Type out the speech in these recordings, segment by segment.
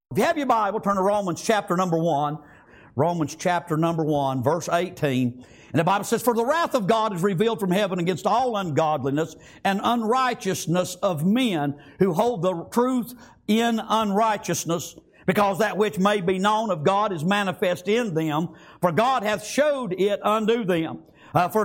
If you have your Bible, turn to Romans chapter number 1. Romans chapter number 1, verse 18. And the Bible says, "For the wrath of God is revealed from heaven against all ungodliness and unrighteousness of men who hold the truth in unrighteousness, because that which may be known of God is manifest in them, for God hath showed it unto them. For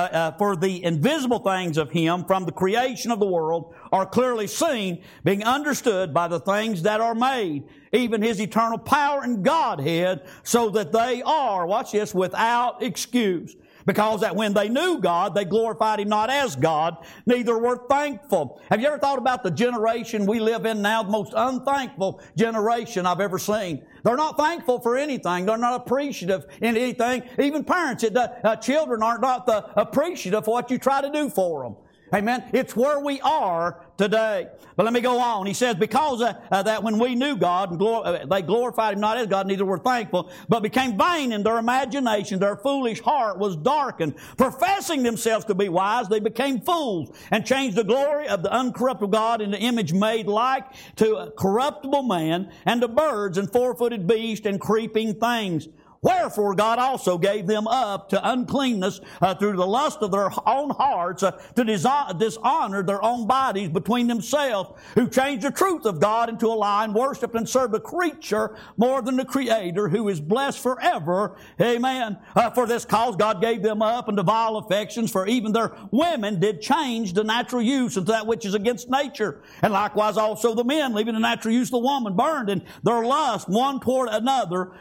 the invisible things of Him from the creation of the world are clearly seen, being understood by the things that are made, even His eternal power and Godhead, so that they are," watch this, "without excuse. Because that when they knew God, they glorified Him not as God, neither were thankful." Have you ever thought about the generation we live in now, the most unthankful generation I've ever seen? They're not thankful for anything. They're not appreciative in anything. Even parents, children are not appreciative for what you try to do for them. Amen. It's where we are today. But let me go on. He says, because that when we knew God, they glorified Him not as God, neither were thankful, but became vain in their imagination. Their foolish heart was darkened. Professing themselves to be wise, they became fools, and changed the glory of the uncorruptible God into image made like to a corruptible man, and to birds, and four-footed beasts, and creeping things. Wherefore God also gave them up to uncleanness through the lust of their own hearts, to dishonor their own bodies between themselves, who changed the truth of God into a lie, and worshipped and served the creature more than the Creator, who is blessed forever. Amen. For this cause God gave them up unto vile affections, for even their women did change the natural use into that which is against nature. And likewise also the men, leaving the natural use of the woman, burned in their lust one toward another,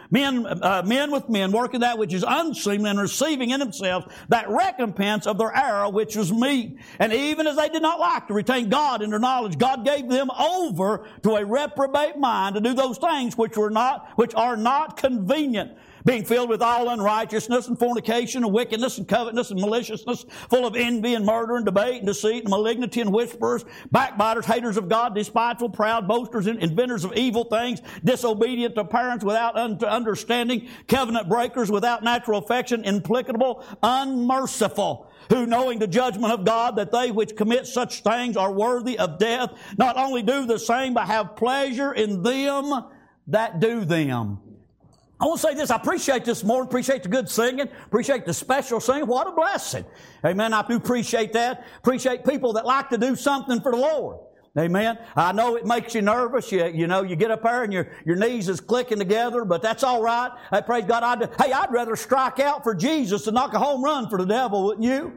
men with men, working that which is unseemly, and receiving in themselves that recompense of their error which was meet. And even as they did not like to retain God in their knowledge, God gave them over to a reprobate mind to do those things which are not convenient, being filled with all unrighteousness and fornication and wickedness and covetousness and maliciousness, full of envy and murder and debate and deceit and malignity and whisperers, backbiters, haters of God, despiteful, proud, boasters, inventors of evil things, disobedient to parents, without understanding, covenant breakers, without natural affection, implacable, unmerciful, who knowing the judgment of God, that they which commit such things are worthy of death, not only do the same, but have pleasure in them that do them. I want to say this. I appreciate this morning. Appreciate the good singing. Appreciate the special singing. What a blessing. Amen. I do appreciate that. Appreciate people that like to do something for the Lord. Amen. I know it makes you nervous. You know, you get up there and your knees is clicking together, but that's all right. Hey, praise God. I'd rather strike out for Jesus than knock a home run for the devil, wouldn't you?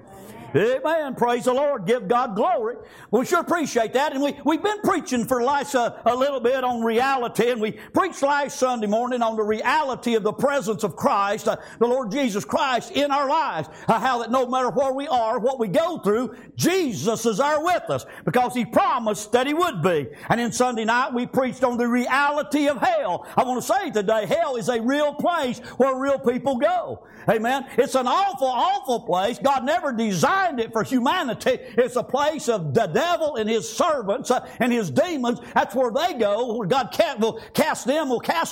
Amen. Praise the Lord. Give God glory. We sure appreciate that. And we've been preaching for last a little bit on reality. And we preached last Sunday morning on the reality of the presence of Christ, the Lord Jesus Christ in our lives. How that no matter where we are, what we go through, Jesus is there with us, because He promised that He would be. And then Sunday night we preached on the reality of hell. I want to say today, hell is a real place where real people go. Amen. It's an awful, awful place. God never designed it for humanity. It's a place of the devil and his servants and his demons. That's where they go. Where God will cast them.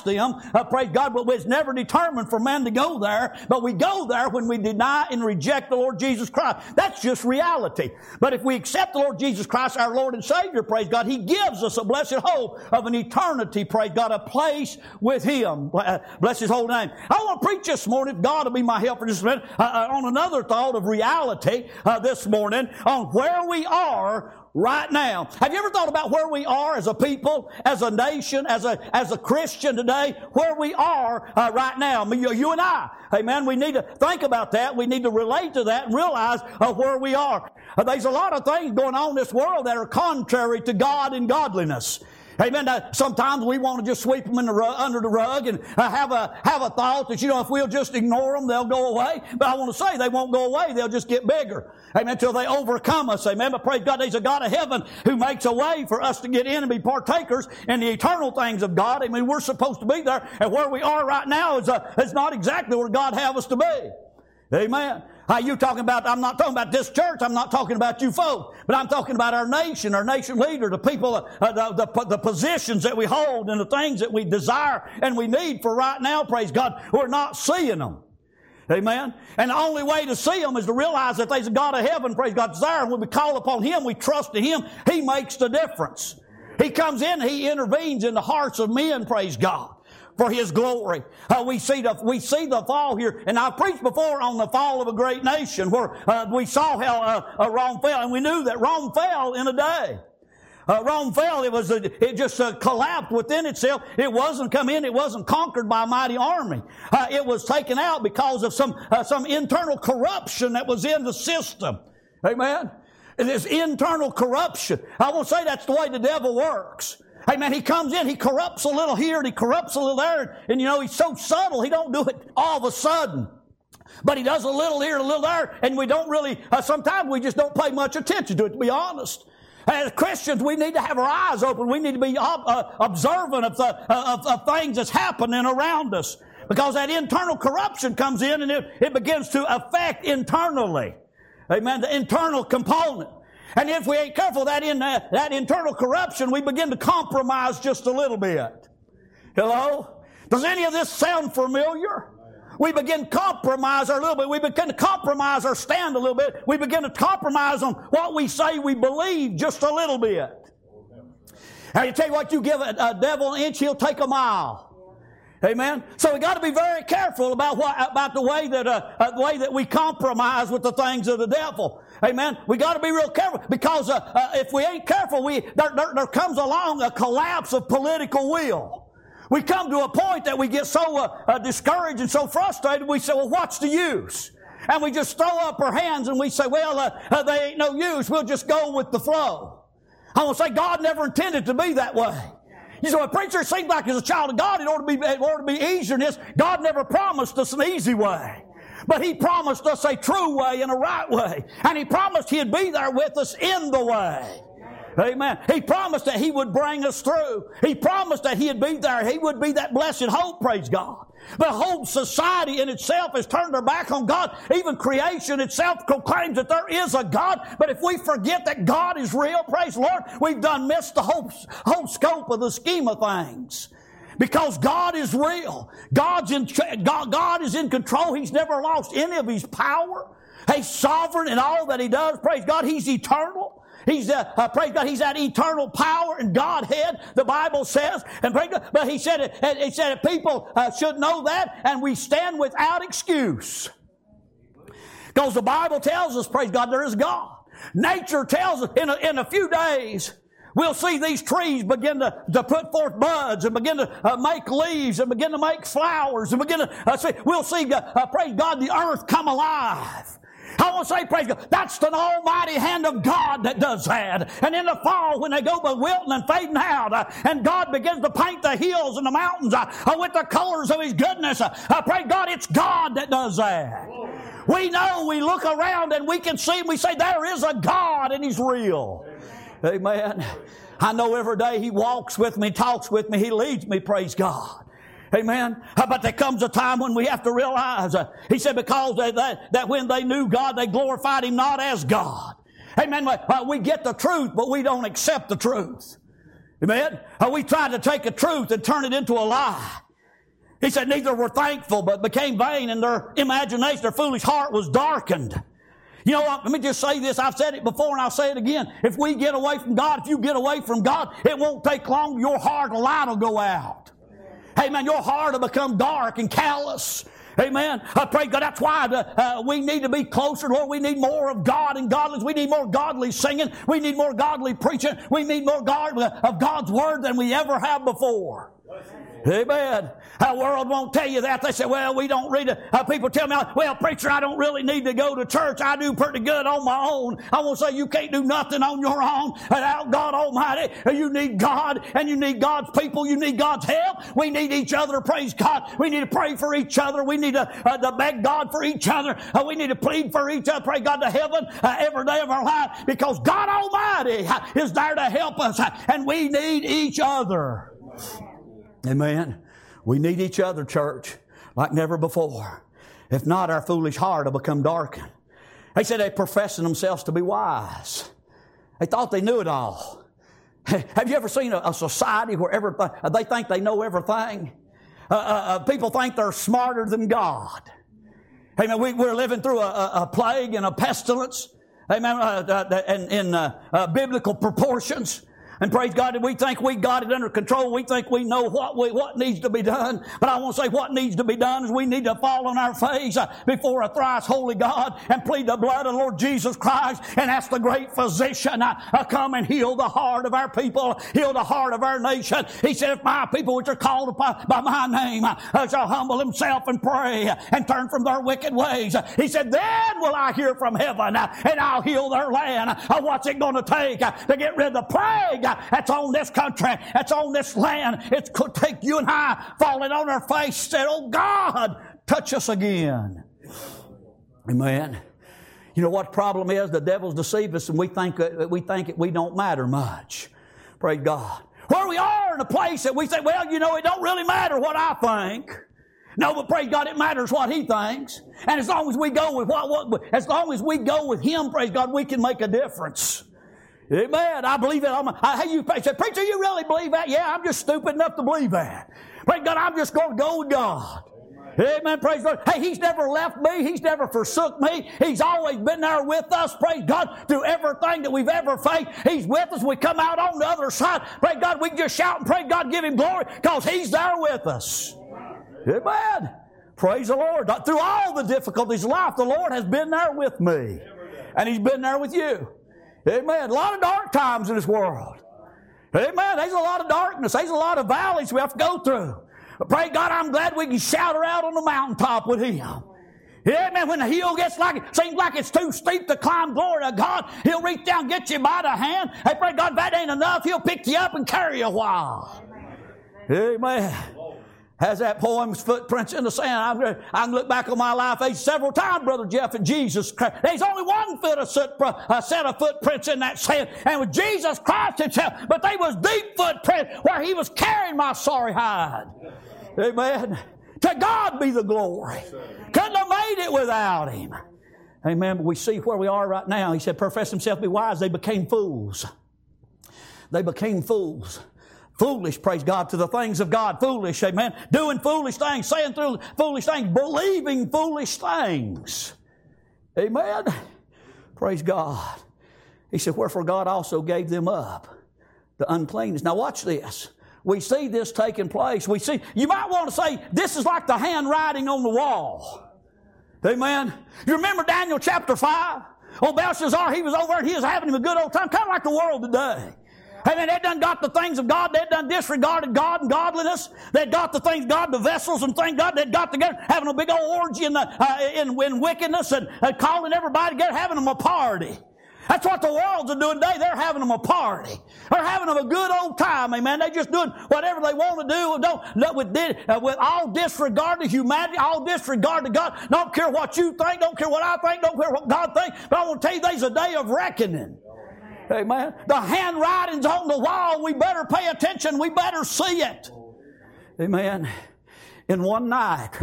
Praise God. But it's never determined for man to go there. But we go there when we deny and reject the Lord Jesus Christ. That's just reality. But if we accept the Lord Jesus Christ, our Lord and Savior, praise God, He gives us a blessed hope of an eternity, praise God, a place with Him. Bless His holy name. I want to preach this morning. If God will be my help for just a minute, on another thought of reality this morning, on where we are right now. Have you ever thought about where we are as a people, as a nation, as a Christian today, where we are right now? You and I. Amen. We need to think about that. We need to relate to that and realize where we are. There's a lot of things going on in this world that are contrary to God and godliness. Amen. Sometimes we want to just sweep them under the rug and have a thought that, if we'll just ignore them, they'll go away. But I want to say they won't go away. They'll just get bigger. Amen. Until they overcome us. Amen. But praise God, there's a God of heaven who makes a way for us to get in and be partakers in the eternal things of God. Amen. We're supposed to be there. And where we are right now is not exactly where God have us to be. Amen. You talking about, I'm not talking about this church, I'm not talking about you folk, but I'm talking about our nation leader, the people, the positions that we hold and the things that we desire and we need for right now, praise God. We're not seeing them. Amen. And the only way to see them is to realize that there's a God of heaven, praise God, there. And when we call upon Him, we trust in Him, He makes the difference. He comes in, He intervenes in the hearts of men, praise God, for His glory. We see the fall here, and I've preached before on the fall of a great nation, where we saw how Rome fell, and we knew that Rome fell in a day. Rome fell. It just collapsed within itself. It wasn't conquered by a mighty army. It was taken out because of some internal corruption that was in the system. Amen. It is internal corruption. I won't say that's the way the devil works. Amen. He comes in, he corrupts a little here, and he corrupts a little there, and he's so subtle, he don't do it all of a sudden. But he does a little here, a little there, and we don't really, sometimes we just don't pay much attention to it, to be honest. As Christians, we need to have our eyes open. We need to be observant of things that's happening around us. Because that internal corruption comes in and it begins to affect internally. Amen. The internal component. And if we ain't careful, that internal corruption, we begin to compromise just a little bit. Hello? Does any of this sound familiar? We begin to compromise a little bit. We begin to compromise our stand a little bit. We begin to compromise on what we say we believe just a little bit. Now, you tell you what, you give a devil an inch, he'll take a mile. Amen. So we got to be very careful about the way that we compromise with the things of the devil. Amen. We got to be real careful, because if we ain't careful, there comes along a collapse of political will. We come to a point that we get so discouraged and so frustrated, we say, well, what's the use? And we just throw up our hands and we say, well, they ain't no use. We'll just go with the flow. I want to say God never intended to be that way. You say, well, preacher, it seems like as a child of God, it ought to be easier than this. God never promised us an easy way. But He promised us a true way and a right way. And He promised He'd be there with us in the way. Amen. He promised that He would bring us through. He promised that He'd be there. He would be that blessed hope, praise God. But whole society in itself has turned their back on God. Even creation itself proclaims that there is a God. But if we forget that God is real, praise the Lord, we've done missed the whole scope of the scheme of things. Because God is real. God is in control. He's never lost any of His power. He's sovereign in all that He does. Praise God. He's eternal. Praise God, He's that eternal power and Godhead, the Bible says. And praise God, but He said that people should know that, and we stand without excuse. Because the Bible tells us, praise God, there is God. Nature tells us in a few days, we'll see these trees begin to put forth buds and begin to make leaves and begin to make flowers and begin to we'll see, praise God, the earth come alive. I want to say, praise God, that's the almighty hand of God that does that. And in the fall, when they go by wilting and fading out, and God begins to paint the hills and the mountains with the colors of His goodness, praise God, it's God that does that. We know, we look around and we can see, and we say, there is a God and He's real. Amen. I know every day He walks with me, talks with me, He leads me, praise God. Amen. But there comes a time when we have to realize, He said, because that when they knew God, they glorified Him not as God. Amen. We get the truth, but we don't accept the truth. Amen. We try to take a truth and turn it into a lie. He said, neither were thankful, but became vain, and their imagination, their foolish heart was darkened. You know what? Let me just say this. I've said it before and I'll say it again. If we get away from God, if you get away from God, it won't take long. Your heart, light will go out. Amen. Your heart will become dark and callous. Amen. I pray God. That's why we need to be closer, Lord. We need more of God and godliness. We need more godly singing. We need more godly preaching. We need more of God's Word than we ever have before. Amen. The world won't tell you that. They say, well, we don't read it. People tell me, well, preacher, I don't really need to go to church. I do pretty good on my own. I won't say you can't do nothing on your own without God Almighty. You need God, and you need God's people. You need God's help. We need each other. Praise God. We need to pray for each other. We need to beg God for each other. We need to plead for each other. Pray God to heaven every day of our life, because God Almighty is there to help us, and we need each other. Amen. We need each other, church, like never before. If not, our foolish heart will become darkened. They said they professing themselves to be wise. They thought they knew it all. Have you ever seen a society where they think they know everything? People think they're smarter than God. Amen. We're living through a plague and a pestilence. Amen. In biblical proportions. And praise God, we think we got it under control. We think we know what needs to be done. But I want to say what needs to be done is we need to fall on our face before a thrice holy God and plead the blood of the Lord Jesus Christ and ask the great physician come and heal the heart of our people, heal the heart of our nation. He said, if my people which are called by my name shall humble themselves and pray and turn from their wicked ways, he said, then will I hear from heaven and I'll heal their land. What's it going to take to get rid of the plague that's on this country, that's on this land? It could take you and I falling on our face, said, oh God, touch us again. Amen. You know what the problem is? The devil's deceived us and we think we don't matter much. Praise God. Where we are in a place that we say, well, you know, it don't really matter what I think. No, but praise God, it matters what He thinks. And as long as we go with as long as we go with Him, praise God, we can make a difference. Amen. I believe it. Hey, you say, preacher, you really believe that? Yeah, I'm just stupid enough to believe that. Praise God, I'm just going to go with God. Amen. Praise God. Hey, He's never left me. He's never forsook me. He's always been there with us. Praise God. Through everything that we've ever faced, He's with us. We come out on the other side. Praise God. We can just shout and praise God, give Him glory because He's there with us. Amen. Praise the Lord. Through all the difficulties of life, the Lord has been there with me. And He's been there with you. Amen. A lot of dark times in this world. Amen. There's a lot of darkness. There's a lot of valleys we have to go through. But pray God, I'm glad we can shout her out on the mountaintop with Him. Amen. When the hill seems like it's too steep to climb, glory to God, He'll reach down and get you by the hand. Hey, pray God, if that ain't enough, He'll pick you up and carry you a while. Amen. Has that poem's footprints in the sand. I can look back on my life several times, Brother Jeff, and Jesus Christ. There's only one set of footprints in that sand, and with Jesus Christ Himself. But they was deep footprints where He was carrying my sorry hide. Amen. To God be the glory. Couldn't have made it without Him. Amen. But we see where we are right now. He said, profess themselves to be wise. They became fools. They became fools. Foolish, praise God, to the things of God. Foolish, amen. Doing foolish things, saying through foolish things, believing foolish things. Amen. Praise God. He said, wherefore God also gave them up to uncleanness. Now watch this. We see this taking place. You might want to say, this is like the handwriting on the wall. Amen. You remember Daniel chapter 5? Old Belshazzar, he was over and he was having him a good old time, kind of like the world today. Amen. They done got the things of God. They done disregarded God and godliness. They got the things God, the vessels and things God. They got together, having a big old orgy in wickedness and calling everybody together, having them a party. That's what the world's doing today. They're having them a party. They're having them a good old time, amen. They're just doing whatever they want to do with all disregard to humanity, all disregard to God. Don't care what you think, don't care what I think, don't care what God thinks. But I want to tell you, there's a day of reckoning. Amen. The handwriting's on the wall. We better pay attention. We better see it. Amen. In one night,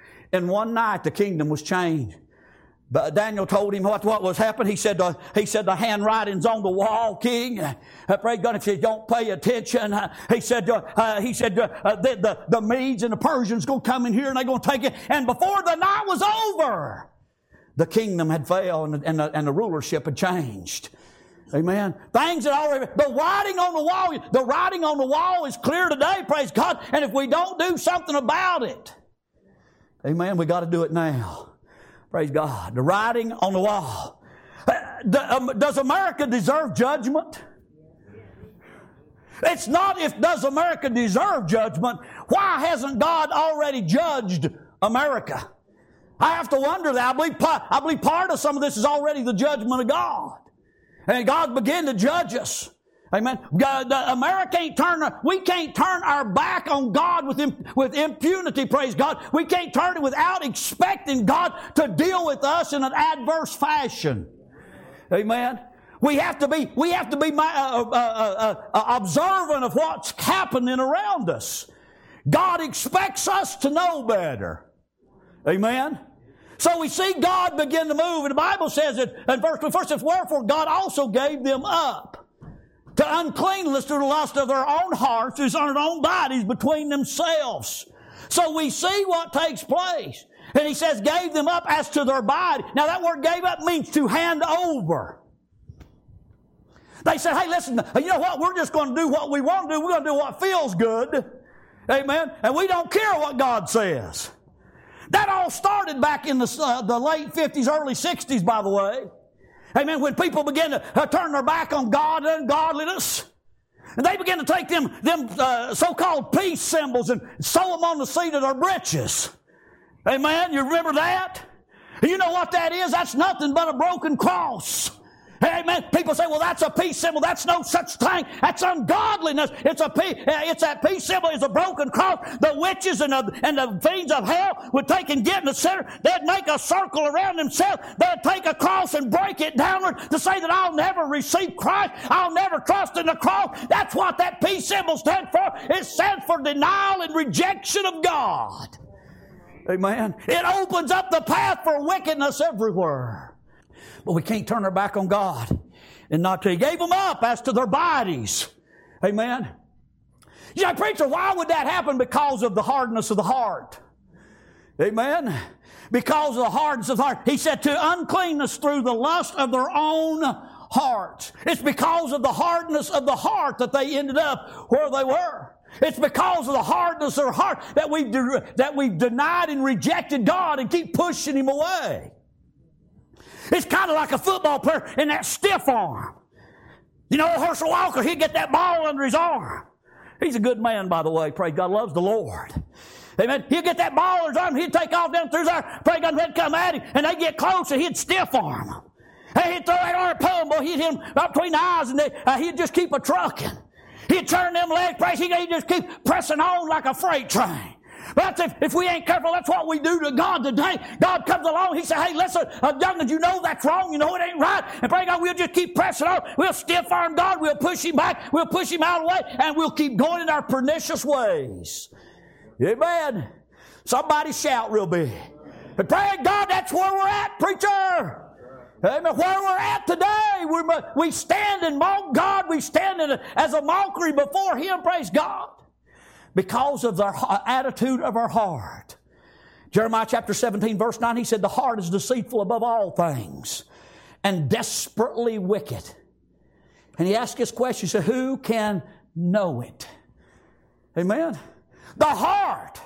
the kingdom was changed. But Daniel told him what was happening. He said the handwriting's on the wall, King. Praise God. If you don't pay attention, he said the Medes and the Persians going to come in here and they're going to take it. And before the night was over, the kingdom had failed and the rulership had changed. Amen. Things that already, the writing on the wall is clear today, praise God. And if we don't do something about it, amen, we got to do it now. Praise God. The writing on the wall. Does America deserve judgment? It's not does America deserve judgment. Why hasn't God already judged America? I have to wonder that. I believe part of some of this is already the judgment of God. And God began to judge us. Amen. America we can't turn our back on God with impunity, praise God. We can't turn it without expecting God to deal with us in an adverse fashion. Amen. We have to be observant of what's happening around us. God expects us to know better. Amen. So we see God begin to move, and the Bible says that in verse 1, it says, wherefore God also gave them up to uncleanness through the lust of their own hearts, through their own bodies between themselves. So we see what takes place. And he says, gave them up as to their body. Now that word gave up means to hand over. They said, hey, listen, you know what? We're just going to do what we want to do. We're going to do what feels good. Amen. And we don't care what God says. That all started back in the late 50s, early 60s, by the way. Amen. When people began to turn their back on God and godliness, and they began to take them so-called peace symbols and sew them on the seat of their breeches. Amen. You remember that? You know what that is? That's nothing but a broken cross. Amen. People say, well, that's a peace symbol. That's no such thing. That's ungodliness. It's that peace symbol is a broken cross. The witches and the fiends of hell would take and get in the center. They'd make a circle around themselves. They'd take a cross and break it downward to say that I'll never receive Christ. I'll never trust in the cross. That's what that peace symbol stands for. It stands for denial and rejection of God. Amen. It opens up the path for wickedness everywhere. But we can't turn our back on God and not to. He gave them up as to their bodies. Amen. You say, preacher, why would that happen? Because of the hardness of the heart. Amen. Because of the hardness of the heart. He said to uncleanness through the lust of their own hearts. It's because of the hardness of the heart that they ended up where they were. It's because of the hardness of their heart that we've denied and rejected God and keep pushing Him away. It's kind of like a football player in that stiff arm. You know, Herschel Walker, he'd get that ball under his arm. He's a good man, by the way. Praise God, loves the Lord. Amen. He'd get that ball under his arm, he'd take off down through there, praise God, he'd come at him, and they'd get close, and he'd stiff arm him. And he'd throw that arm, pull boy, he'd hit him up between the eyes, and he'd just keep a trucking. He'd turn them legs, praise, he'd just keep pressing on like a freight train. But if we ain't careful, that's what we do to God today. God comes along, He said, hey, listen, young'uns, you know that's wrong, you know it ain't right. And pray God, we'll just keep pressing on. We'll stiff arm God, we'll push Him back, we'll push Him out of the way, and we'll keep going in our pernicious ways. Amen. Somebody shout real big. And pray God, that's where we're at, preacher. Amen. Where we're at today, we stand and mock God, we stand as a mockery before Him, praise God. Because of the attitude of our heart. Jeremiah chapter 17 verse 9, he said, the heart is deceitful above all things and desperately wicked. And he asked this question, he said, who can know it? Amen. The heart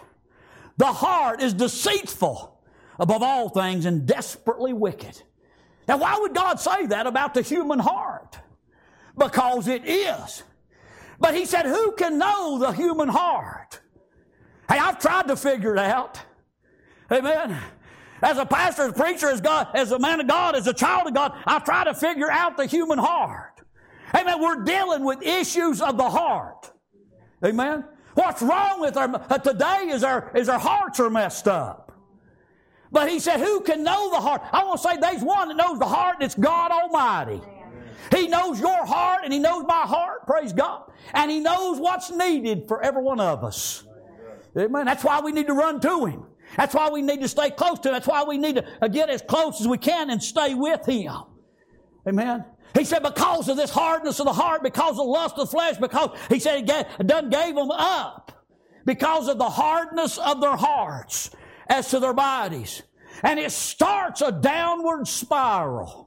is deceitful above all things and desperately wicked. Now why would God say that about the human heart? Because it is. But He said, who can know the human heart? Hey, I've tried to figure it out. Amen. As a pastor, as a preacher, as a man of God, as a child of God, I've tried to figure out the human heart. Amen. We're dealing with issues of the heart. Amen. What's wrong with today is our hearts are messed up. But He said, who can know the heart? I want to say there's one that knows the heart, and it's God Almighty. He knows your heart and He knows my heart, praise God. And He knows what's needed for every one of us. Amen. That's why we need to run to Him. That's why we need to stay close to Him. That's why we need to get as close as we can and stay with Him. Amen. He said because of this hardness of the heart, because of the lust of the flesh, because He said He gave them up. Because of the hardness of their hearts as to their bodies. And it starts a downward spiral.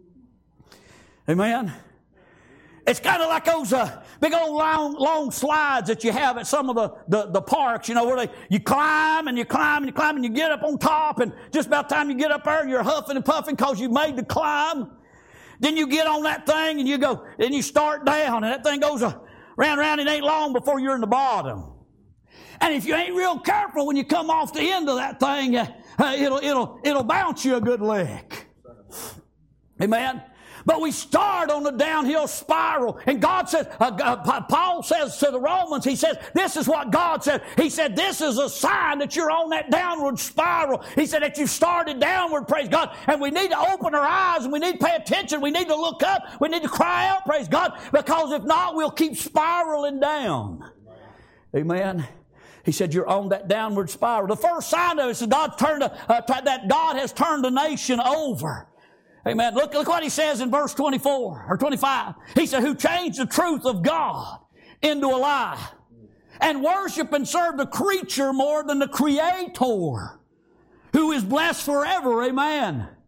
Amen. It's kind of like those big old long slides that you have at some of the parks, you know, where you climb and you climb and you climb and you get up on top, and just about the time you get up there, you're huffing and puffing because you made the climb. Then you get on that thing and you start down, and that thing goes round. It ain't long before you're in the bottom. And if you ain't real careful when you come off the end of that thing, it'll bounce you a good lick. Amen. But we start on the downhill spiral. And God says, Paul says to the Romans, he says, this is what God said. He said, this is a sign that you're on that downward spiral. He said that you've started downward, praise God. And we need to open our eyes and we need to pay attention. We need to look up. We need to cry out, praise God. Because if not, we'll keep spiraling down. Amen. He said, you're on that downward spiral. The first sign of it is that God has turned the nation over. Amen. Look what he says in verse 24 or 25. He said, who changed the truth of God into a lie and worship and serve the creature more than the Creator, who is blessed forever. Amen.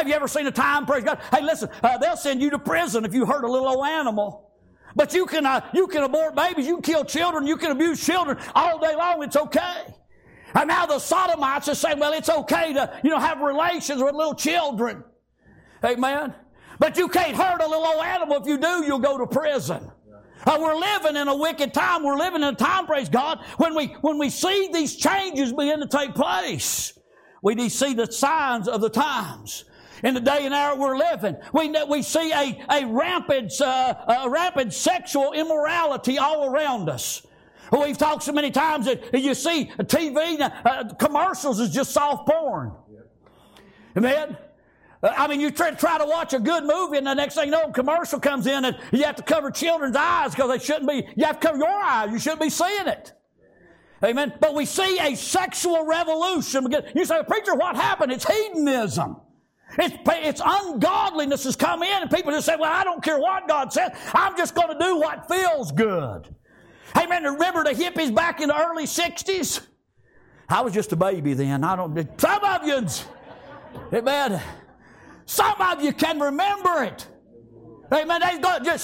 Have you ever seen a time, praise God? Hey, listen, they'll send you to prison if you hurt a little old animal. But you can abort babies, you can kill children, you can abuse children all day long, it's okay. And now the sodomites are saying, well, it's okay to, have relations with little children. Amen. But you can't hurt a little old animal. If you do, you'll go to prison. We're living in a wicked time. We're living in a time, praise God, when we see these changes begin to take place. We see the signs of the times. In the day and hour we're living, we see a rampant sexual immorality all around us. We've talked so many times that you see TV commercials is just soft porn. Amen? You try to watch a good movie, and the next thing you know, a commercial comes in, and you have to cover children's eyes because they shouldn't be. You have to cover your eyes. You shouldn't be seeing it. Amen? But we see a sexual revolution. You say, preacher, what happened? It's hedonism. It's ungodliness has come in, and people just say, well, I don't care what God says. I'm just going to do what feels good. Amen. Remember the hippies back in the early 60s? I was just a baby then. Some of you, amen. Some of you can remember it. Amen. They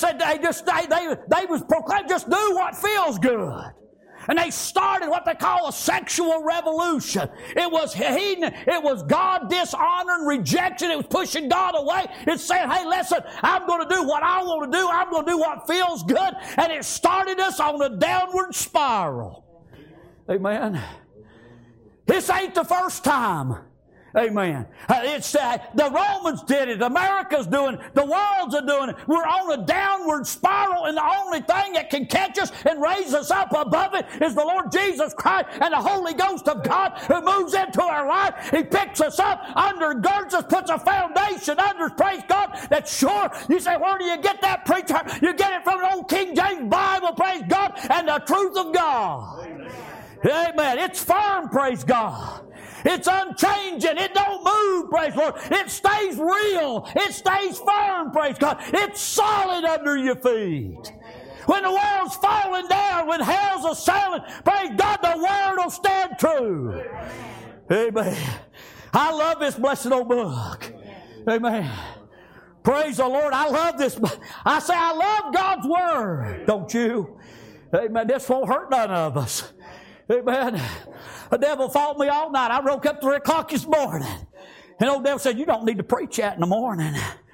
was proclaimed, just do what feels good. And they started what they call a sexual revolution. It was heathen. It was God dishonoring, rejection. It was pushing God away. It's saying, hey, listen, I'm going to do what I want to do. I'm going to do what feels good. And it started us on a downward spiral. Amen. This ain't the first time. Amen. The Romans did it. America's doing it. The world's are doing it. We're on a downward spiral, and the only thing that can catch us and raise us up above it is the Lord Jesus Christ and the Holy Ghost of God who moves into our life. He picks us up, undergirds us, puts a foundation under us. Praise God. That's sure. You say, where do you get that, preacher? You get it from the old King James Bible, praise God, and the truth of God. Amen. It's firm, praise God. It's unchanging. It don't move, praise the Lord. It stays real. It stays firm, praise God. It's solid under your feet. When the world's falling down, when hell's assailing, praise God, the word will stand true. Amen. I love this blessed old book. Amen. Praise the Lord. I love this. I say I love God's word. Don't you? Amen. This won't hurt none of us. Amen. The devil fought me all night. I woke up 3 o'clock this morning. And old devil said, you don't need to preach that in the morning.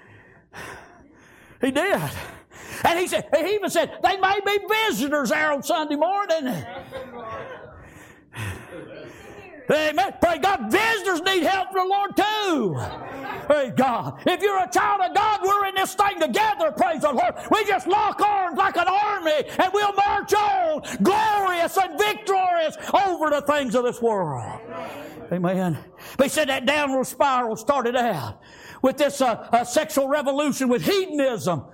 He did. And he even said, they may be visitors there on Sunday morning. Amen. Praise God. Visitors need help from the Lord too. Praise God. If you're a child of God, we're in this thing together. Praise the Lord. We just lock arms like an army and we'll march on glorious and victorious over the things of this world. Amen. But he said that downward spiral started out with this sexual revolution with hedonism,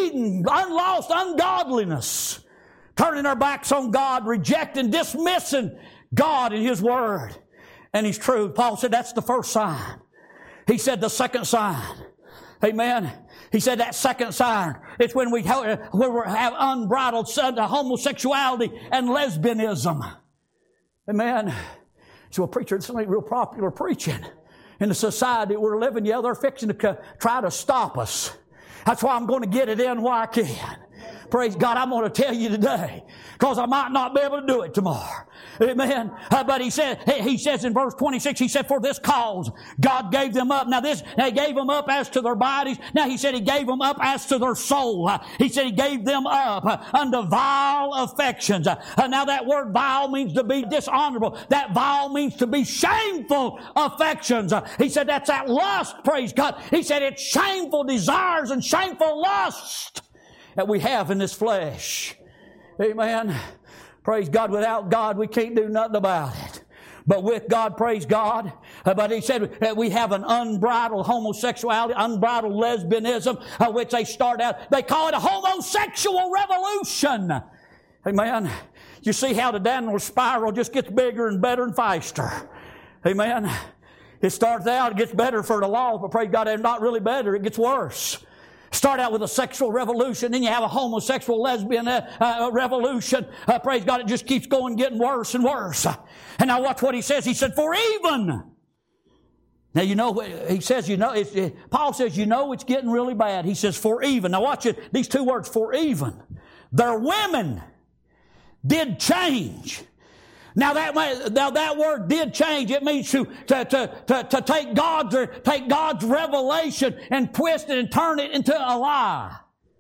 unlost ungodliness, turning our backs on God, rejecting, dismissing God and His Word and His truth. Paul said that's the first sign. He said the second sign. Amen. He said that second sign, it's when we have unbridled homosexuality and lesbianism. Amen. So, preacher, this ain't real popular preaching. In the society we're living, they're fixing to try to stop us. That's why I'm going to get it in while I can. Praise God, I'm going to tell you today, because I might not be able to do it tomorrow. Amen. But he says in verse 26, he said, for this cause God gave them up. Now they gave them up as to their bodies. Now he said he gave them up as to their soul. He said he gave them up unto vile affections. Now that word vile means to be dishonorable. That vile means to be shameful affections. He said that's that lust, praise God. He said it's shameful desires and shameful lust that we have in this flesh. Amen. Praise God. Without God, we can't do nothing about it. But with God, praise God. But he said that we have an unbridled homosexuality, unbridled lesbianism, which they start out, they call it a homosexual revolution. Amen. You see how the downward spiral just gets bigger and better and faster. Amen. It starts out, it gets better for the law, but praise God, it's not really better, it gets worse. Start out with a sexual revolution, then you have a homosexual lesbian revolution. Praise God, it just keeps going, getting worse and worse. And now watch what he says. He said, for even Now, he says, Paul says, it's getting really bad. He says, for even. Now watch it, these two words, for even. Their women did change. Now that word did change. It means to take God's revelation and twist it and turn it into a lie.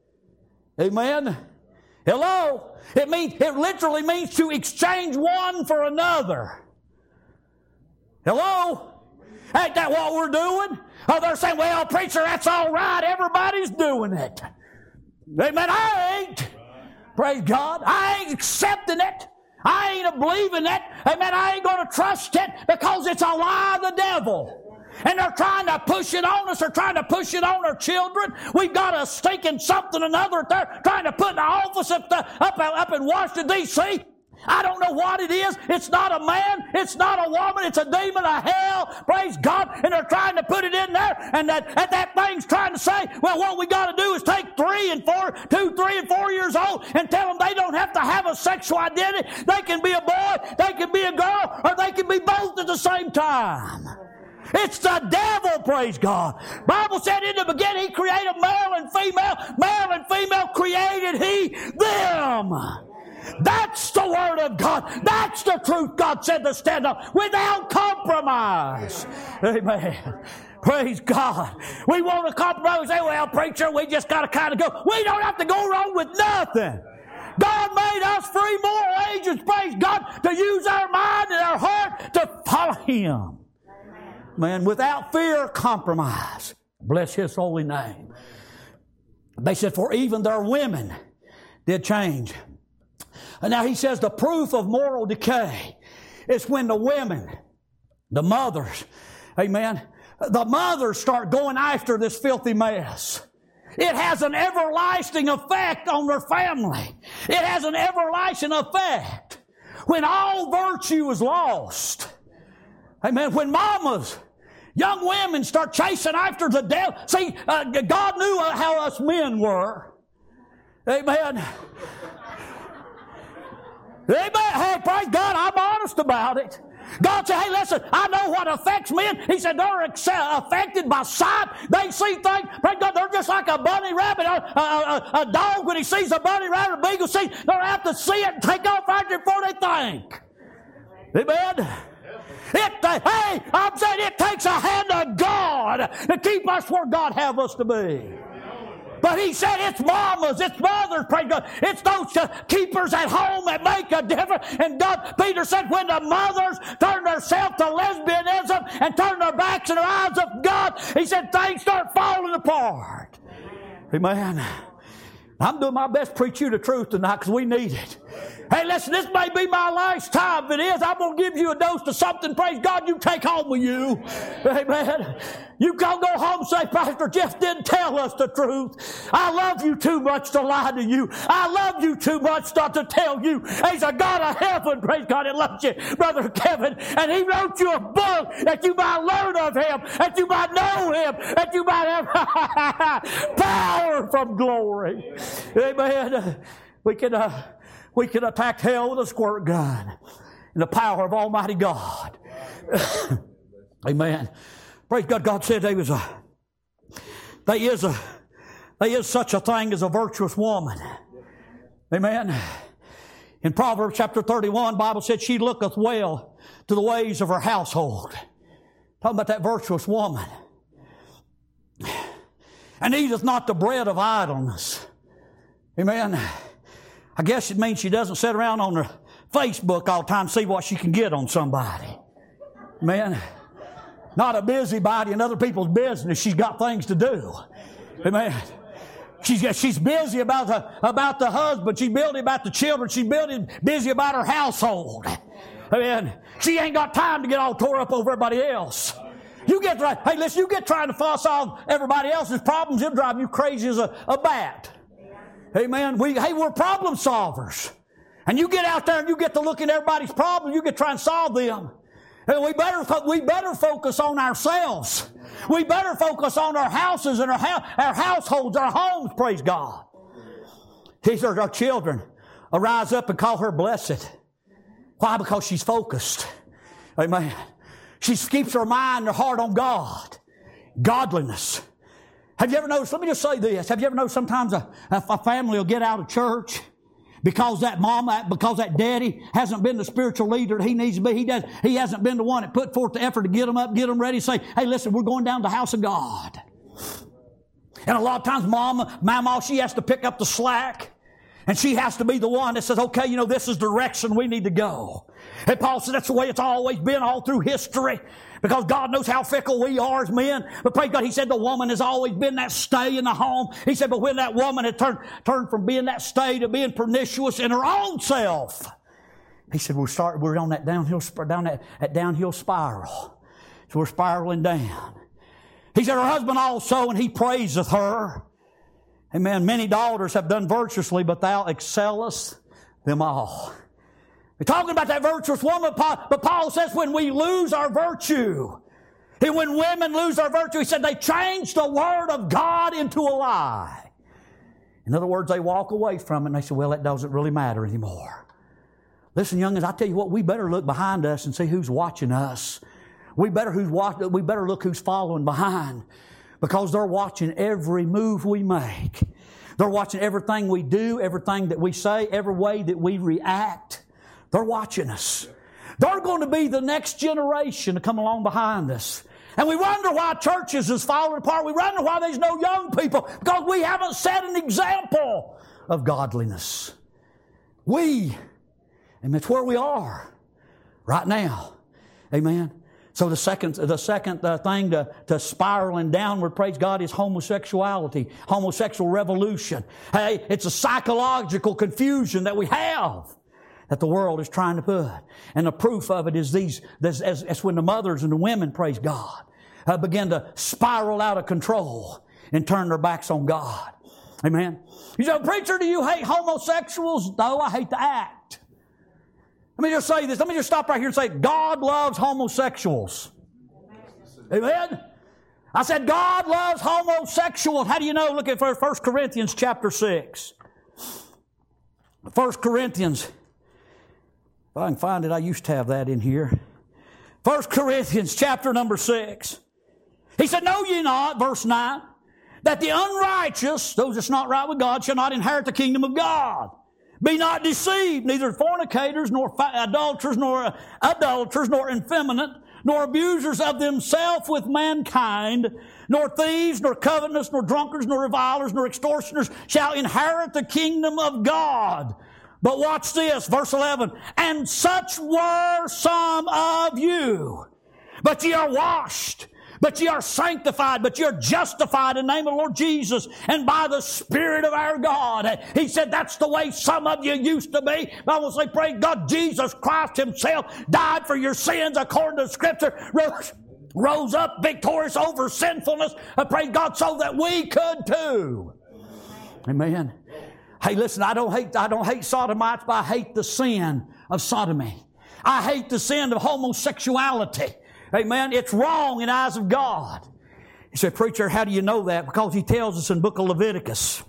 Amen. Hello? It literally means to exchange one for another. Hello? Ain't that what we're doing? Oh, they're saying, well, preacher, that's all right. Everybody's doing it. Amen. I ain't. Praise God. I ain't accepting it. I ain't believing it. Amen. I ain't going to trust it because it's a lie of the devil. And they're trying to push it on us. They're trying to push it on our children. We've got a stinking something or another. They're trying to put in the office up in Washington, D.C. I don't know what it is. It's not a man. It's not a woman. It's a demon of hell. Praise God. And they're trying to put it in there. And that thing's trying to say, well, what we got to do is take 3 and 4 years old and tell them they don't have to have a sexual identity. They can be a boy, they can be a girl, or they can be both at the same time. It's the devil, praise God. Bible said in the beginning He created male and female. Male and female created He them. That's the Word of God. That's the truth God said to stand up without compromise. Amen. Praise God. We want to compromise. We say, well, preacher, we just got to kind of go. We don't have to go wrong with nothing. God made us free moral agents, praise God, to use our mind and our heart to follow Him. Man, without fear or compromise. Bless His holy name. They said, for even their women did change. And now he says the proof of moral decay is when the women, the mothers, amen, the mothers start going after this filthy mess. It has an everlasting effect on their family. It has an everlasting effect when all virtue is lost. Amen. When mamas, young women start chasing after the devil. See, God knew how us men were. Amen. Amen. Hey, praise God, I'm honest about it. God said, hey, listen, I know what affects men. He said, they're affected by sight. They see things. Praise God, they're just like a bunny rabbit or a dog when he sees a bunny rabbit or a beagle sees. They're apt to see it and take off right before they think. Amen. Hey, I'm saying it takes a hand of God to keep us where God have us to be. But he said it's mamas, it's mothers, praise God. It's those keepers at home that make a difference. And God, Peter said, when the mothers turn themselves to lesbianism and turn their backs and their eyes of God, he said things start falling apart. Amen. I'm doing my best to preach you the truth tonight because we need it. Hey, listen, this may be my last time. If it is, I'm going to give you a dose of something, praise God, you take home with you. Amen. You can't go home and say, Pastor Jeff didn't tell us the truth. I love you too much to lie to you. I love you too much not to tell you. He's a God of heaven, praise God, that loves you, Brother Kevin. And He wrote you a book that you might learn of Him, that you might know Him, that you might have power from glory. Amen. We can attack hell with a squirt gun in the power of Almighty God. Amen. Praise God. God said there is such a thing as a virtuous woman. Amen. In Proverbs chapter 31, the Bible said she looketh well to the ways of her household. Talking about that virtuous woman. And eateth not the bread of idleness. Amen. I guess it means she doesn't sit around on her Facebook all the time and see what she can get on somebody. Amen. Not a busybody in other people's business. She's got things to do. Amen. She's busy about the husband. She's busy about the children. She's busy about her household. Amen. She ain't got time to get all tore up over everybody else. You get trying to solve everybody else's problems. It'll drive you crazy as a bat. Amen. We're problem solvers. And you get out there and you get to look at everybody's problems. You get to try and solve them. And we better focus on ourselves. We better focus on our houses and our households, our homes, praise God. These are our children. Arise up and call her blessed. Why? Because she's focused. Amen. She keeps her mind and her heart on God. Godliness. Have you ever noticed, let me just say this, have you ever noticed sometimes a family will get out of church because that mama, because that daddy hasn't been the spiritual leader that he needs to be. He hasn't been the one that put forth the effort to get them up, get them ready, say, hey, listen, we're going down to the house of God. And a lot of times mama, she has to pick up the slack. And she has to be the one that says, okay, this is the direction we need to go. And Paul said that's the way it's always been all through history. Because God knows how fickle we are as men. But praise God, he said the woman has always been that stay in the home. He said, but when that woman had turned from being that stay to being pernicious in her own self, he said, we're on that downhill spiral. So we're spiraling down. He said, her husband also, and he praiseth her. Amen. Many daughters have done virtuously, but thou excellest them all. We're talking about that virtuous woman, but Paul says when we lose our virtue, and when women lose their virtue, he said they change the Word of God into a lie. In other words, they walk away from it and they say, well, it doesn't really matter anymore. Listen, youngins, I tell you what, we better look behind us and see who's watching us. We better look who's following behind. Because they're watching every move we make. They're watching everything we do, everything that we say, every way that we react. They're watching us. They're going to be the next generation to come along behind us. And we wonder why churches is falling apart. We wonder why there's no young people. Because we haven't set an example of godliness. And that's where we are right now. Amen. So the second thing to spiraling downward, praise God, is homosexuality, homosexual revolution. Hey, it's a psychological confusion that we have that the world is trying to put. And the proof of it is as when the mothers and the women, praise God, begin to spiral out of control and turn their backs on God. Amen. You say, preacher, do you hate homosexuals? No, I hate the act. Let me just say this. Let me just stop right here and say, God loves homosexuals. Amen? I said, God loves homosexuals. How do you know? Look at 1 Corinthians chapter 6. 1 Corinthians. If I can find it, I used to have that in here. 1 Corinthians chapter number 6. He said, know ye not, verse 9, that the unrighteous, those that's not right with God, shall not inherit the kingdom of God. Be not deceived, neither fornicators, nor adulterers, nor effeminate, nor abusers of themselves with mankind, nor thieves, nor covetous, nor drunkards, nor revilers, nor extortioners shall inherit the kingdom of God. But watch this, verse 11. And such were some of you. But ye are washed, but ye are sanctified, but ye are justified in the name of the Lord Jesus and by the Spirit of our God. He said that's the way some of you used to be. I will say, praise God, Jesus Christ Himself died for your sins according to Scripture, rose up victorious over sinfulness, praise God, so that we could too. Amen. Hey, listen, I don't hate sodomites, but I hate the sin of sodomy. I hate the sin of homosexuality. Amen. It's wrong in the eyes of God. You say, preacher, how do you know that? Because He tells us in the book of Leviticus.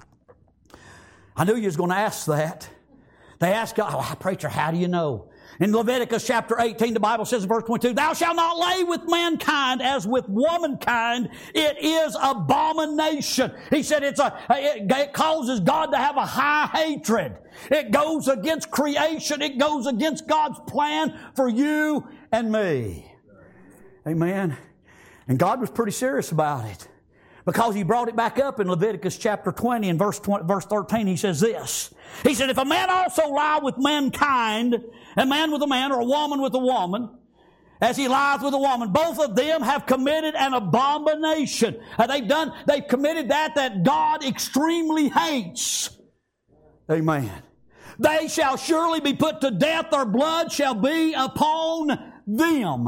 I knew you was going to ask that. They ask God, preacher, how do you know? In Leviticus chapter 18, the Bible says in verse 22, thou shalt not lay with mankind as with womankind. It is abomination. He said it causes God to have a high hatred. It goes against creation. It goes against God's plan for you and me. Amen. And God was pretty serious about it. Because He brought it back up in Leviticus chapter 20 and verse 13, He says this. He said, if a man also lie with mankind, a man with a man or a woman with a woman, as he lies with a woman, both of them have committed an abomination. They've committed that God extremely hates. Amen. They shall surely be put to death, their blood shall be upon them.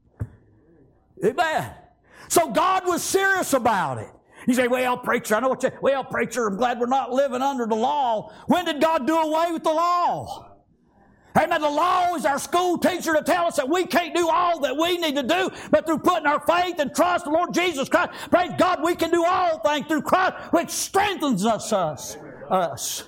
Amen. So God was serious about it. You say, well, preacher, preacher, I'm glad we're not living under the law. When did God do away with the law? Amen. The law is our school teacher to tell us that we can't do all that we need to do, but through putting our faith and trust in the Lord Jesus Christ, praise God, we can do all things through Christ, which strengthens us.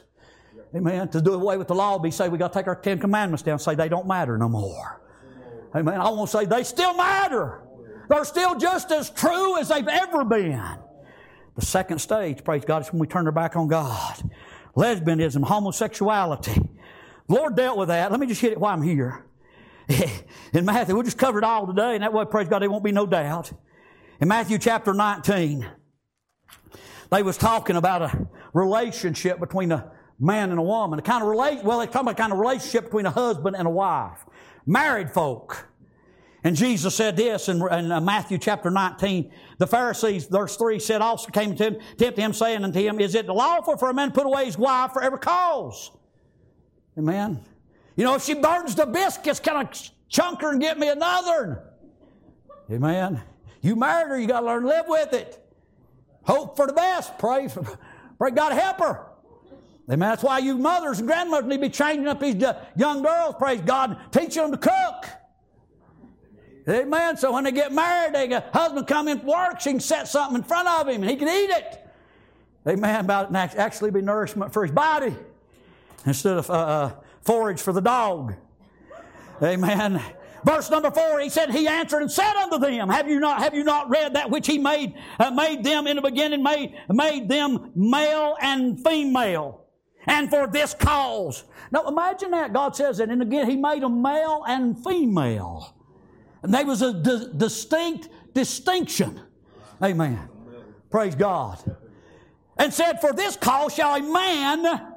Amen. To do away with the law, we say we got to take our 10 Commandments down and say they don't matter no more. Amen. I want to say they still matter. They're still just as true as they've ever been. The second stage, praise God, is when we turn our back on God. Lesbianism, homosexuality. The Lord dealt with that. Let me just hit it while I'm here. In Matthew, we'll just cover it all today, and that way, praise God, there won't be no doubt. In Matthew chapter 19, they was talking about a relationship between a man and a woman. They talking about a kind of relationship between a husband and a wife. Married folk. And Jesus said this in Matthew chapter 19. The Pharisees, verse 3, said, also came to him, tempted him, saying unto him, is it lawful for a man to put away his wife for every cause? Amen. You know, if she burns the biscuits, can I chunk her and get me another? Amen. You married her, you got to learn to live with it. Hope for the best. Pray God to help her. Amen. That's why you mothers and grandmothers need to be changing up these young girls, praise God, teaching them to cook. Amen. So when they get married, husband come in from work, she can set something in front of him and he can eat it. Amen. About it actually be nourishment for his body instead of forage for the dog. Amen. Verse number 4, he said, he answered and said unto them, have you not read that which he made them in the beginning, made them male and female, and for this cause. Now imagine that. God says that, and again, he made them male and female. And there was a distinct distinction. Amen. Praise God. And said, for this cause shall a man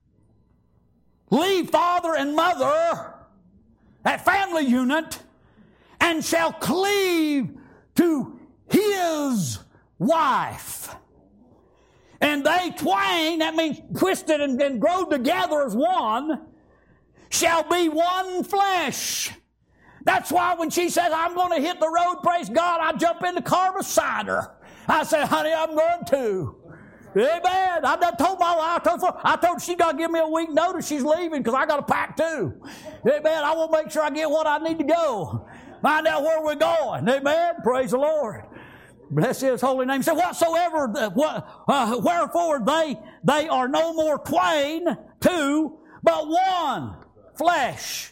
leave father and mother, that family unit, and shall cleave to his wife. And they twain, that means twisted and grow together as one, shall be one flesh. That's why when she says, I'm going to hit the road, praise God, I jump in the car beside her. I say, honey, I'm going to. Amen. I done told my wife, I told her she got to give me a week notice she's leaving because I got to pack too. Amen. I want to make sure I get what I need to go. Find out where we're going. Amen. Praise the Lord. Bless his holy name. So whatsoever, wherefore they are no more twain, two, but one flesh.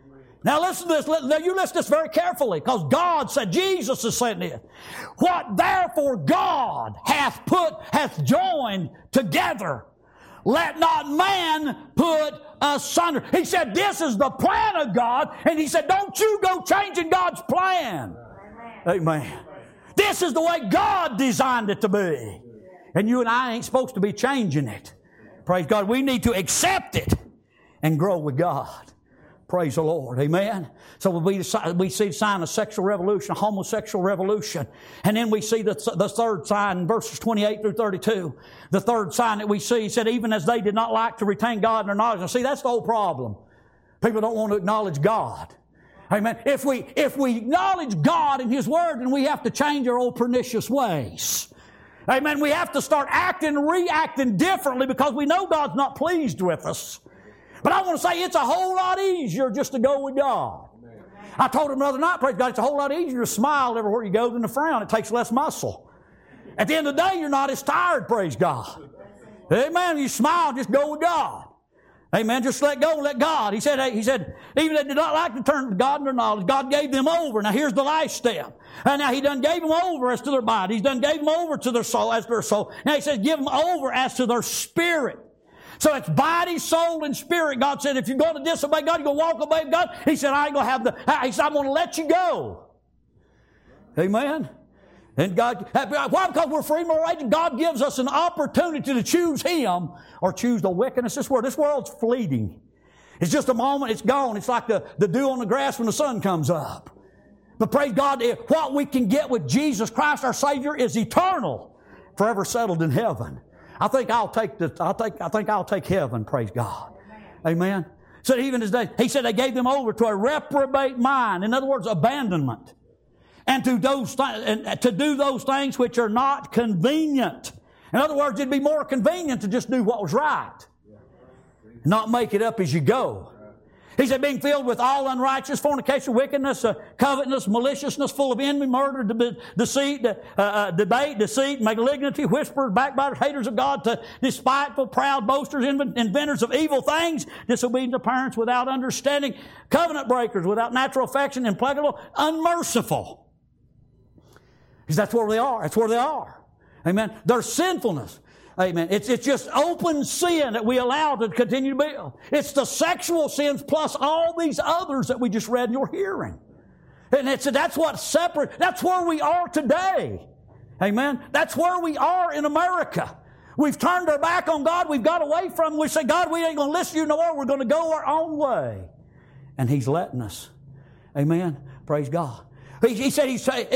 Now listen to this. Now you listen to this very carefully, because God said, Jesus is saying this. What therefore God hath joined together, let not man put asunder. He said, this is the plan of God, and he said, don't you go changing God's plan. Amen. This is the way God designed it to be. And you and I ain't supposed to be changing it. Praise God. We need to accept it and grow with God. Praise the Lord. Amen. So we see the sign of sexual revolution, a homosexual revolution. And then we see the third sign in verses 28 through 32. The third sign that we see, he said, even as they did not like to retain God in their knowledge. Now see, that's the whole problem. People don't want to acknowledge God. Amen. If we acknowledge God and His Word, then we have to change our old pernicious ways. Amen. We have to start acting and reacting differently because we know God's not pleased with us. But I want to say it's a whole lot easier just to go with God. Amen. I told him the other night, praise God, it's a whole lot easier to smile everywhere you go than to frown. It takes less muscle. At the end of the day, you're not as tired, praise God. Amen. You smile, just go with God. Amen. Just let go and let God. He said, even they did not like to turn to God in their knowledge, God gave them over. Now here's the last step. And now He done gave them over as to their body. He's done gave them over to their soul as their soul. Now He says, give them over as to their spirit. So it's body, soul, and spirit. God said, if you're going to disobey God, you're going to walk obey God. He said, I ain't going to have He said, I'm going to let you go. Amen. And God, why? Because we're free moral agents. God gives us an opportunity to choose Him or choose the wickedness of this world. This world's fleeting. It's just a moment, it's gone. It's like the dew on the grass when the sun comes up. But praise God, what we can get with Jesus Christ, our Savior, is eternal, forever settled in heaven. I think I'll take heaven, praise God. Amen. So even as He said they gave them over to a reprobate mind. In other words, abandonment. And to do those things which are not convenient. In other words, it'd be more convenient to just do what was right. Not make it up as you go. He said, being filled with all unrighteousness, fornication, wickedness, covetousness, maliciousness, full of envy, murder, deceit, debate, deceit, malignity, whisperers, backbiters, haters of God, despiteful, proud, boasters, inventors of evil things, disobedient to parents, without understanding, covenant breakers, without natural affection, implacable, unmerciful. Because that's where they are. That's where they are. Amen. Their sinfulness. Amen. It's just open sin that we allow to continue to build. It's the sexual sins plus all these others that we just read in your hearing. And that's what's separate. That's where we are today. Amen. That's where we are in America. We've turned our back on God. We've got away from Him. We say, God, we ain't going to listen to you no more. We're going to go our own way. And He's letting us. Amen. Praise God. He said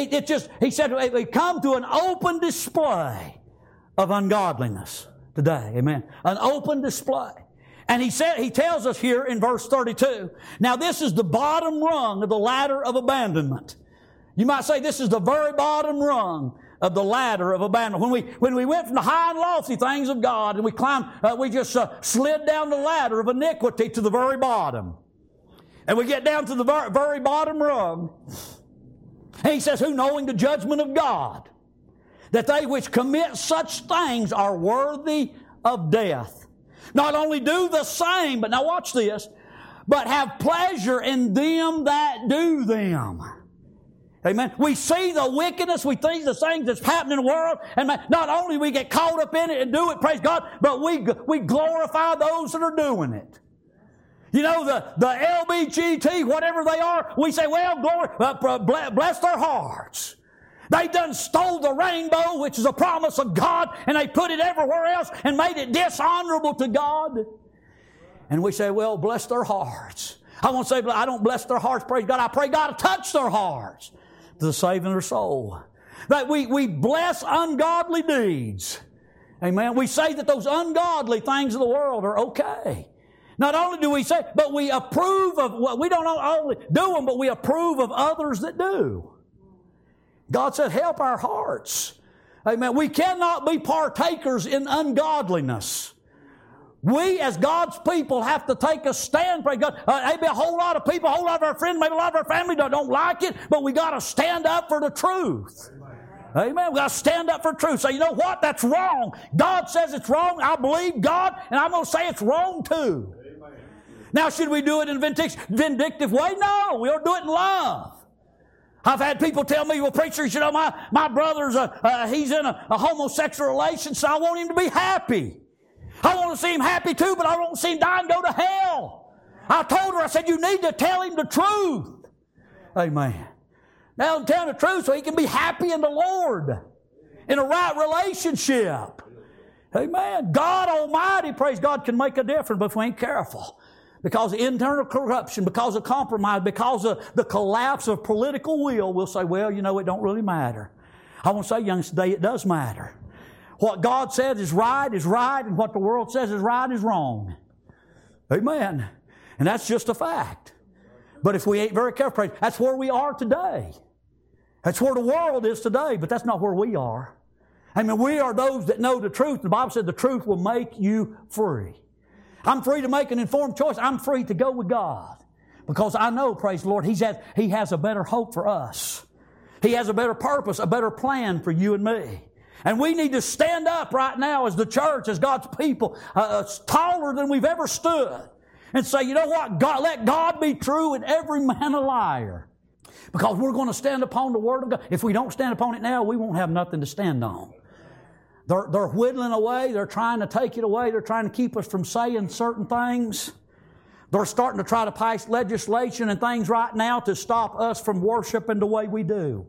we come to an open display of ungodliness today. Amen. An open display. And he tells us here in verse 32, now this is the bottom rung of the ladder of abandonment. You might say this is the very bottom rung of the ladder of abandonment. When we went from the high and lofty things of God and we climbed, we just slid down the ladder of iniquity to the very bottom. And we get down to the very bottom rung. And he says, who knowing the judgment of God, that they which commit such things are worthy of death. Not only do the same, but now watch this, but have pleasure in them that do them. Amen. We see the wickedness, we see the things that's happening in the world, and not only we get caught up in it and do it, praise God, but we glorify those that are doing it. You know, the LBGT, whatever they are, we say, well, glory, bless their hearts. They done stole the rainbow, which is a promise of God, and they put it everywhere else and made it dishonorable to God. And we say, well, bless their hearts. I won't say, I don't bless their hearts, praise God. I pray God to touch their hearts to the saving of their soul. That we bless ungodly deeds. Amen. We say that those ungodly things of the world are okay. Not only do we say, but we approve of, well, we don't only do them, but we approve of others that do. God said, help our hearts. Amen. We cannot be partakers in ungodliness. We, as God's people, have to take a stand. Pray God. Maybe a whole lot of people, a whole lot of our friends, maybe a lot of our family don't like it, but we got to stand up for the truth. Amen. We got to stand up for truth. Say, you know what? That's wrong. God says it's wrong. I believe God, and I'm going to say it's wrong too. Amen. Now, should we do it in a vindictive way? No. We'll do it in love. I've had people tell me, well, preacher, you know, my brother's he's in a homosexual relation, so I want him to be happy. I want to see him happy too, but I don't see him die and go to hell. I told her, I said, you need to tell him the truth. Amen. Now I'm telling the truth so he can be happy in the Lord, in a right relationship. Amen. God Almighty, praise God, can make a difference, but if we ain't careful. Because of internal corruption, because of compromise, because of the collapse of political will, we'll say, well, you know, it don't really matter. I want to say, young today, it does matter. What God says is right, and what the world says is right is wrong. Amen. And that's just a fact. But if we ain't very careful, that's where we are today. That's where the world is today, but that's not where we are. I mean, we are those that know the truth. The Bible said the truth will make you free. I'm free to make an informed choice. I'm free to go with God. Because I know, praise the Lord, He has a better hope for us. He has a better purpose, a better plan for you and me. And we need to stand up right now as the church, as God's people, taller than we've ever stood. And say, you know what? God, let God be true and every man a liar. Because we're going to stand upon the Word of God. If we don't stand upon it now, we won't have nothing to stand on. They're whittling away. They're trying to take it away. They're trying to keep us from saying certain things. They're starting to try to pass legislation and things right now to stop us from worshiping the way we do.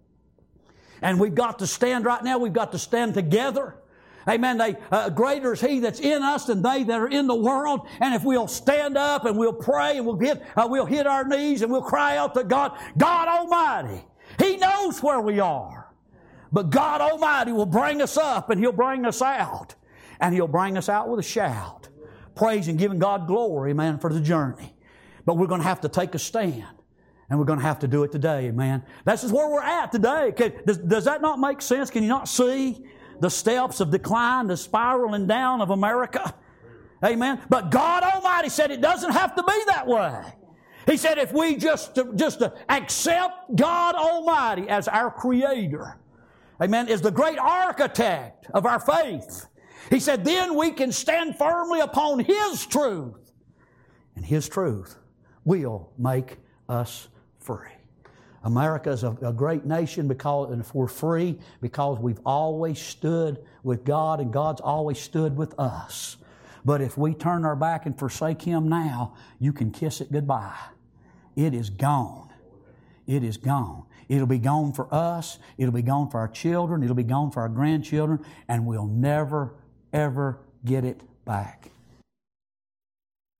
And we've got to stand right now. We've got to stand together. Amen. Greater is He that's in us than they that are in the world. And if we'll stand up and we'll pray and we'll hit our knees and we'll cry out to God, God Almighty, He knows where we are. But God Almighty will bring us up and He'll bring us out. And He'll bring us out with a shout. Praising, giving God glory, amen, for the journey. But we're going to have to take a stand. And we're going to have to do it today, amen. This is where we're at today. Does that not make sense? Can you not see the steps of decline, the spiraling down of America? Amen. But God Almighty said it doesn't have to be that way. He said if we just accept God Almighty as our Creator, amen, is the great architect of our faith. He said then we can stand firmly upon His truth. And His truth will make us free. America is a great nation and if we're free because we've always stood with God and God's always stood with us. But if we turn our back and forsake Him now, you can kiss it goodbye. It is gone. It is gone. It'll be gone for us. It'll be gone for our children. It'll be gone for our grandchildren. And we'll never, ever get it back.